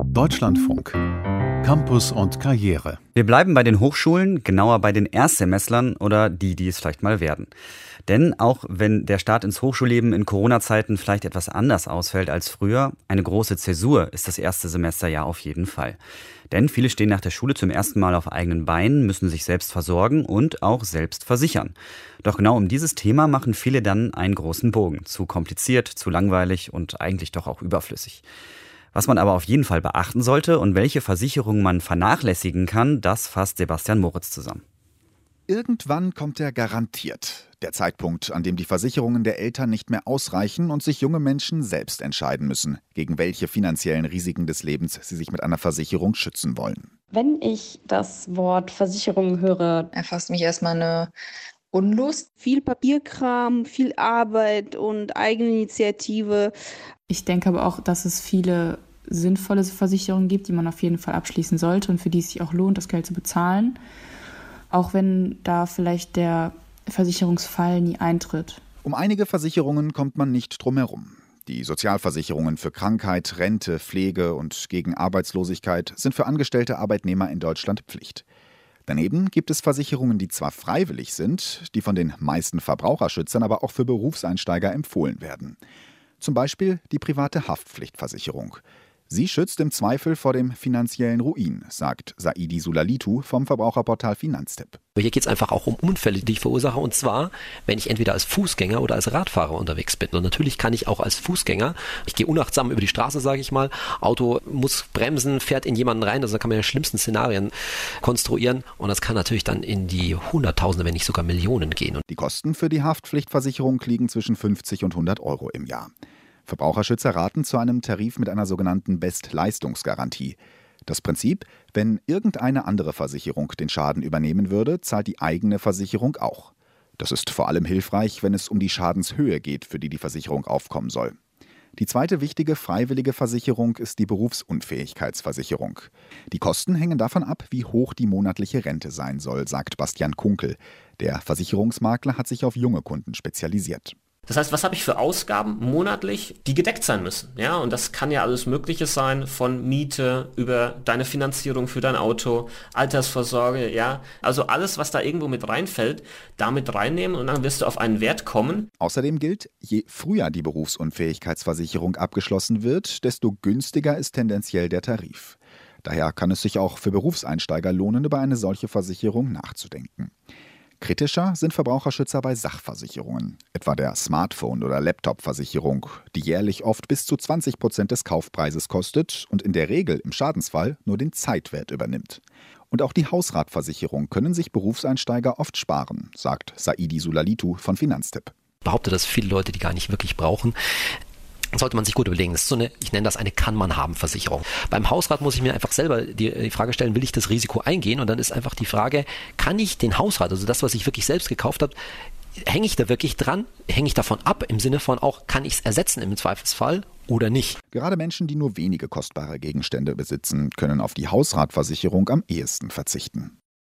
Deutschlandfunk. Campus und Karriere. Wir bleiben bei den Hochschulen, genauer bei den Erstsemestlern oder die es vielleicht mal werden. Denn auch wenn der Start ins Hochschulleben in Corona-Zeiten vielleicht etwas anders ausfällt als früher, eine große Zäsur ist das erste Semester ja auf jeden Fall. Denn viele stehen nach der Schule zum ersten Mal auf eigenen Beinen, müssen sich selbst versorgen und auch selbst versichern. Doch genau um dieses Thema machen viele dann einen großen Bogen. Zu kompliziert, zu langweilig und eigentlich doch auch überflüssig. Was man aber auf jeden Fall beachten sollte und welche Versicherungen man vernachlässigen kann, das fasst Sebastian Moritz zusammen. Irgendwann kommt er garantiert. Der Zeitpunkt, an dem die Versicherungen der Eltern nicht mehr ausreichen und sich junge Menschen selbst entscheiden müssen, gegen welche finanziellen Risiken des Lebens sie sich mit einer Versicherung schützen wollen. Wenn ich das Wort Versicherung höre, erfasst mich erstmal eine Unlust. Viel Papierkram, viel Arbeit und Eigeninitiative. Ich denke aber auch, dass es viele sinnvolle Versicherungen gibt, die man auf jeden Fall abschließen sollte und für die es sich auch lohnt, das Geld zu bezahlen. Auch wenn da vielleicht der Versicherungsfall nie eintritt. Um einige Versicherungen kommt man nicht drum herum. Die Sozialversicherungen für Krankheit, Rente, Pflege und gegen Arbeitslosigkeit sind für angestellte Arbeitnehmer in Deutschland Pflicht. Daneben gibt es Versicherungen, die zwar freiwillig sind, die von den meisten Verbraucherschützern aber auch für Berufseinsteiger empfohlen werden. Zum Beispiel die private Haftpflichtversicherung. Sie schützt im Zweifel vor dem finanziellen Ruin, sagt Saidi Sulalitu vom Verbraucherportal Finanztipp. Hier geht es einfach auch um Unfälle, die ich verursache. Und zwar, wenn ich entweder als Fußgänger oder als Radfahrer unterwegs bin. Und natürlich kann ich auch als Fußgänger, ich gehe unachtsam über die Straße, sage ich mal, Auto muss bremsen, fährt in jemanden rein. Also da kann man ja schlimmsten Szenarien konstruieren. Und das kann natürlich dann in die Hunderttausende, wenn nicht sogar Millionen gehen. Und die Kosten für die Haftpflichtversicherung liegen zwischen 50 und 100 Euro im Jahr. Verbraucherschützer raten zu einem Tarif mit einer sogenannten Bestleistungsgarantie. Das Prinzip, wenn irgendeine andere Versicherung den Schaden übernehmen würde, zahlt die eigene Versicherung auch. Das ist vor allem hilfreich, wenn es um die Schadenshöhe geht, für die Versicherung aufkommen soll. Die zweite wichtige freiwillige Versicherung ist die Berufsunfähigkeitsversicherung. Die Kosten hängen davon ab, wie hoch die monatliche Rente sein soll, sagt Bastian Kunkel. Der Versicherungsmakler hat sich auf junge Kunden spezialisiert. Das heißt, was habe ich für Ausgaben monatlich, die gedeckt sein müssen? Ja, und das kann ja alles Mögliche sein, von Miete über deine Finanzierung für dein Auto, Altersvorsorge, ja. Also alles, was da irgendwo mit reinfällt, damit reinnehmen und dann wirst du auf einen Wert kommen. Außerdem gilt, je früher die Berufsunfähigkeitsversicherung abgeschlossen wird, desto günstiger ist tendenziell der Tarif. Daher kann es sich auch für Berufseinsteiger lohnen, über eine solche Versicherung nachzudenken. Kritischer sind Verbraucherschützer bei Sachversicherungen, etwa der Smartphone- oder Laptop-Versicherung, die jährlich oft bis zu 20% des Kaufpreises kostet und in der Regel im Schadensfall nur den Zeitwert übernimmt. Und auch die Hausratversicherung können sich Berufseinsteiger oft sparen, sagt Saidi Sulalitu von Finanztipp. Ich behaupte, dass viele Leute die gar nicht wirklich brauchen. Sollte man sich gut überlegen. Das ist so eine, ich nenne das eine Kann-man-haben-Versicherung. Beim Hausrat muss ich mir einfach selber die Frage stellen, will ich das Risiko eingehen? Und dann ist einfach die Frage, kann ich den Hausrat, also das, was ich wirklich selbst gekauft habe, hänge ich da wirklich dran? Hänge ich davon ab im Sinne von auch, kann ich es ersetzen im Zweifelsfall oder nicht? Gerade Menschen, die nur wenige kostbare Gegenstände besitzen, können auf die Hausratversicherung am ehesten verzichten.